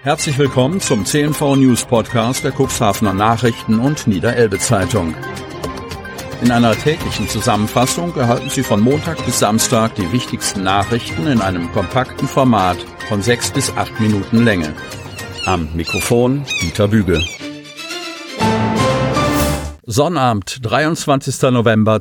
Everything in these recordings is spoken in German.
Herzlich willkommen zum CNV News Podcast der Cuxhavener Nachrichten und Niederelbe Zeitung. In einer täglichen Zusammenfassung erhalten Sie von Montag bis Samstag die wichtigsten Nachrichten in einem kompakten Format von 6 bis 8 Minuten Länge. Am Mikrofon Dieter Büge. Sonnabend, 23. November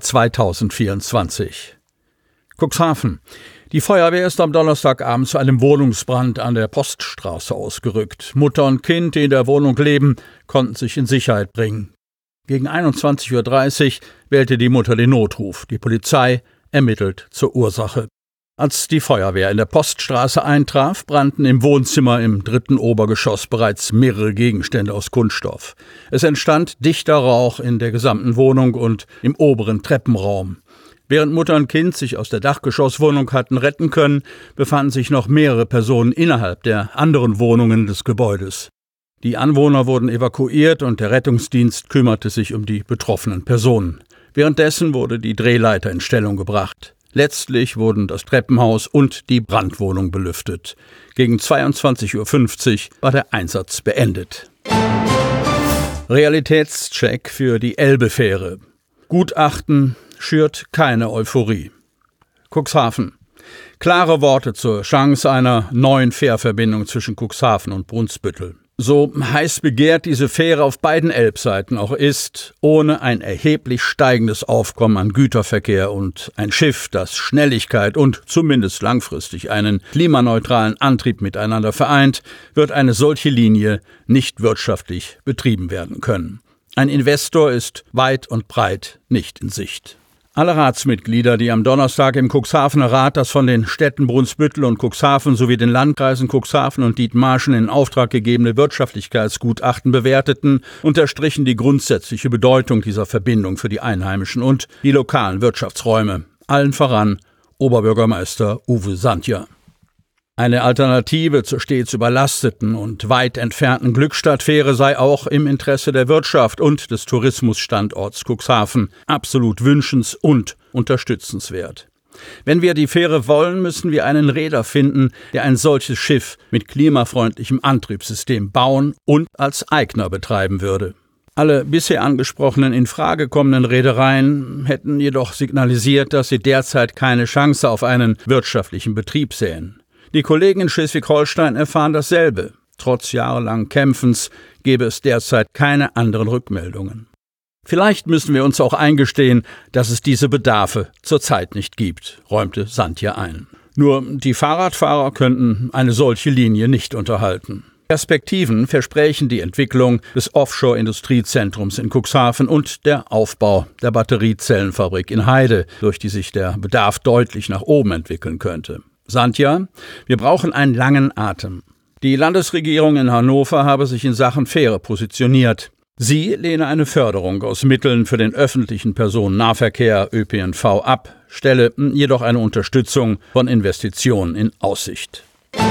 2024. Cuxhaven. Die Feuerwehr ist am Donnerstagabend zu einem Wohnungsbrand an der Poststraße ausgerückt. Mutter und Kind, die in der Wohnung leben, konnten sich in Sicherheit bringen. Gegen 21:30 Uhr wählte die Mutter den Notruf. Die Polizei ermittelt zur Ursache. Als die Feuerwehr in der Poststraße eintraf, brannten im Wohnzimmer im 3. Obergeschoss bereits mehrere Gegenstände aus Kunststoff. Es entstand dichter Rauch in der gesamten Wohnung und im oberen Treppenraum. Während Mutter und Kind sich aus der Dachgeschosswohnung hatten retten können, befanden sich noch mehrere Personen innerhalb der anderen Wohnungen des Gebäudes. Die Anwohner wurden evakuiert und der Rettungsdienst kümmerte sich um die betroffenen Personen. Währenddessen wurde die Drehleiter in Stellung gebracht. Letztlich wurden das Treppenhaus und die Brandwohnung belüftet. Gegen 22:50 Uhr war der Einsatz beendet. Realitätscheck für die Elbe-Fähre. Gutachten schürt keine Euphorie. Cuxhaven. Klare Worte zur Chance einer neuen Fährverbindung zwischen Cuxhaven und Brunsbüttel. So heiß begehrt diese Fähre auf beiden Elbseiten auch ist, ohne ein erheblich steigendes Aufkommen an Güterverkehr und ein Schiff, das Schnelligkeit und zumindest langfristig einen klimaneutralen Antrieb miteinander vereint, wird eine solche Linie nicht wirtschaftlich betrieben werden können. Ein Investor ist weit und breit nicht in Sicht. Alle Ratsmitglieder, die am Donnerstag im Cuxhavener Rat das von den Städten Brunsbüttel und Cuxhaven sowie den Landkreisen Cuxhaven und Dithmarschen in Auftrag gegebene Wirtschaftlichkeitsgutachten bewerteten, unterstrichen die grundsätzliche Bedeutung dieser Verbindung für die einheimischen und die lokalen Wirtschaftsräume. Allen voran Oberbürgermeister Uwe Sandja. Eine Alternative zur stets überlasteten und weit entfernten Glückstadtfähre sei auch im Interesse der Wirtschaft und des Tourismusstandorts Cuxhaven absolut wünschens- und unterstützenswert. Wenn wir die Fähre wollen, müssen wir einen Reeder finden, der ein solches Schiff mit klimafreundlichem Antriebssystem bauen und als Eigner betreiben würde. Alle bisher angesprochenen in Frage kommenden Reedereien hätten jedoch signalisiert, dass sie derzeit keine Chance auf einen wirtschaftlichen Betrieb sähen. Die Kollegen in Schleswig-Holstein erfahren dasselbe. Trotz jahrelangen Kämpfens gäbe es derzeit keine anderen Rückmeldungen. Vielleicht müssen wir uns auch eingestehen, dass es diese Bedarfe zurzeit nicht gibt, räumte Sandja ein. Nur die Fahrradfahrer könnten eine solche Linie nicht unterhalten. Perspektiven versprechen die Entwicklung des Offshore-Industriezentrums in Cuxhaven und der Aufbau der Batteriezellenfabrik in Heide, durch die sich der Bedarf deutlich nach oben entwickeln könnte. Sandja, wir brauchen einen langen Atem. Die Landesregierung in Hannover habe sich in Sachen Fähre positioniert. Sie lehne eine Förderung aus Mitteln für den öffentlichen Personennahverkehr ÖPNV ab, stelle jedoch eine Unterstützung von Investitionen in Aussicht.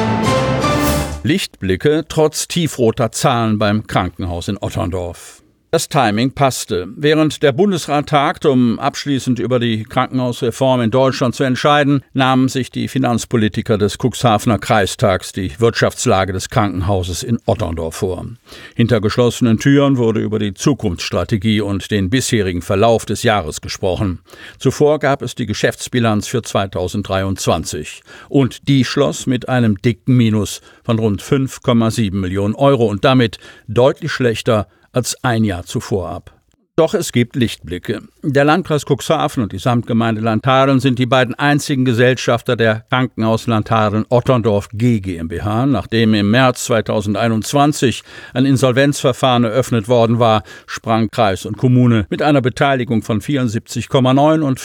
Lichtblicke trotz tiefroter Zahlen beim Krankenhaus in Otterndorf. Das Timing passte. Während der Bundesrat tagt, um abschließend über die Krankenhausreform in Deutschland zu entscheiden, nahmen sich die Finanzpolitiker des Cuxhavener Kreistags die Wirtschaftslage des Krankenhauses in Otterndorf vor. Hinter geschlossenen Türen wurde über die Zukunftsstrategie und den bisherigen Verlauf des Jahres gesprochen. Zuvor gab es die Geschäftsbilanz für 2023. Und die schloss mit einem dicken Minus von rund 5,7 Millionen Euro und damit deutlich schlechter als ein Jahr zuvor ab. Doch es gibt Lichtblicke. Der Landkreis Cuxhaven und die Samtgemeinde Lanthadeln sind die beiden einzigen Gesellschafter der Krankenhaus Lanthadeln Otterndorf G GmbH. Nachdem im März 2021 ein Insolvenzverfahren eröffnet worden war, sprang Kreis und Kommune mit einer Beteiligung von 74,9 und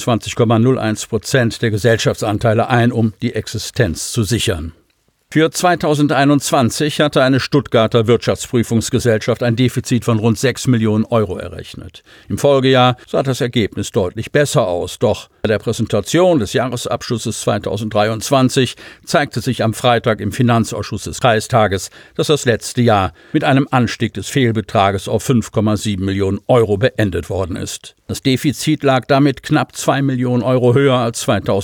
25,01% der Gesellschaftsanteile ein, um die Existenz zu sichern. Für 2021 hatte eine Stuttgarter Wirtschaftsprüfungsgesellschaft ein Defizit von rund 6 Millionen Euro errechnet. Im Folgejahr sah das Ergebnis deutlich besser aus. Doch bei der Präsentation des Jahresabschlusses 2023 zeigte sich am Freitag im Finanzausschuss des Kreistages, dass das letzte Jahr mit einem Anstieg des Fehlbetrages auf 5,7 Millionen Euro beendet worden ist. Das Defizit lag damit knapp 2 Millionen Euro höher als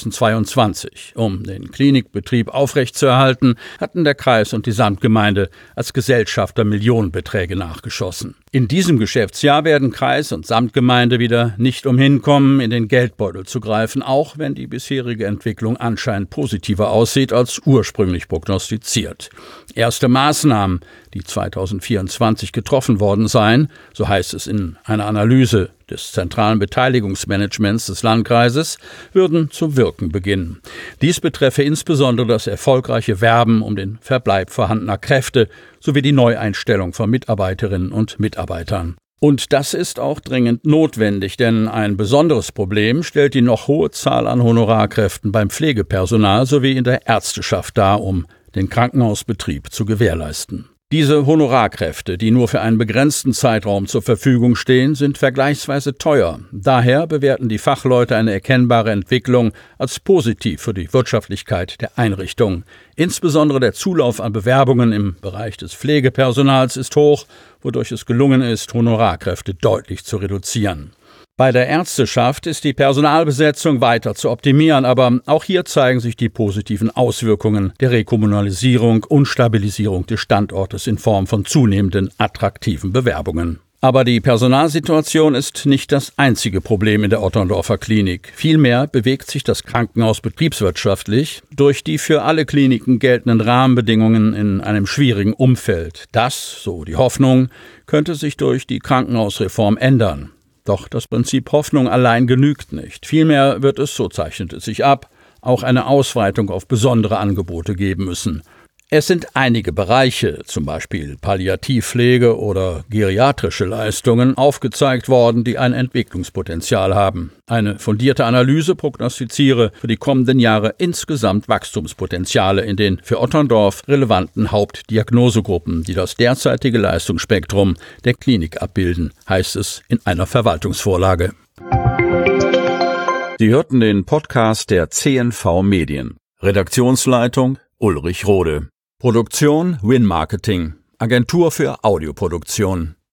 2022. Um den Klinikbetrieb aufrechtzuerhalten, hatten der Kreis und die Samtgemeinde als Gesellschafter Millionenbeträge nachgeschossen. In diesem Geschäftsjahr werden Kreis und Samtgemeinde wieder nicht umhin kommen, in den Geldbeutel zu greifen, auch wenn die bisherige Entwicklung anscheinend positiver aussieht als ursprünglich prognostiziert. Erste Maßnahmen, die 2024 getroffen worden seien, so heißt es in einer Analyse des zentralen Beteiligungsmanagements des Landkreises, würden zu wirken beginnen. Dies betreffe insbesondere das erfolgreiche Werben um den Verbleib vorhandener Kräfte sowie die Neueinstellung von Mitarbeiterinnen und Mitarbeitern. Und das ist auch dringend notwendig, denn ein besonderes Problem stellt die noch hohe Zahl an Honorarkräften beim Pflegepersonal sowie in der Ärzteschaft dar, um den Krankenhausbetrieb zu gewährleisten. Diese Honorarkräfte, die nur für einen begrenzten Zeitraum zur Verfügung stehen, sind vergleichsweise teuer. Daher bewerten die Fachleute eine erkennbare Entwicklung als positiv für die Wirtschaftlichkeit der Einrichtung. Insbesondere der Zulauf an Bewerbungen im Bereich des Pflegepersonals ist hoch, wodurch es gelungen ist, Honorarkräfte deutlich zu reduzieren. Bei der Ärzteschaft ist die Personalbesetzung weiter zu optimieren, aber auch hier zeigen sich die positiven Auswirkungen der Rekommunalisierung und Stabilisierung des Standortes in Form von zunehmenden attraktiven Bewerbungen. Aber die Personalsituation ist nicht das einzige Problem in der Otterndorfer Klinik. Vielmehr bewegt sich das Krankenhaus betriebswirtschaftlich durch die für alle Kliniken geltenden Rahmenbedingungen in einem schwierigen Umfeld. Das, so die Hoffnung, könnte sich durch die Krankenhausreform ändern. Doch das Prinzip Hoffnung allein genügt nicht. Vielmehr wird es, so zeichnet es sich ab, auch eine Ausweitung auf besondere Angebote geben müssen. Es sind einige Bereiche, zum Beispiel Palliativpflege oder geriatrische Leistungen, aufgezeigt worden, die ein Entwicklungspotenzial haben. Eine fundierte Analyse prognostiziere für die kommenden Jahre insgesamt Wachstumspotenziale in den für Otterndorf relevanten Hauptdiagnosegruppen, die das derzeitige Leistungsspektrum der Klinik abbilden, heißt es in einer Verwaltungsvorlage. Sie hörten den Podcast der CNV Medien. Redaktionsleitung Ulrich Rode. Produktion Win Marketing, Agentur für Audioproduktion.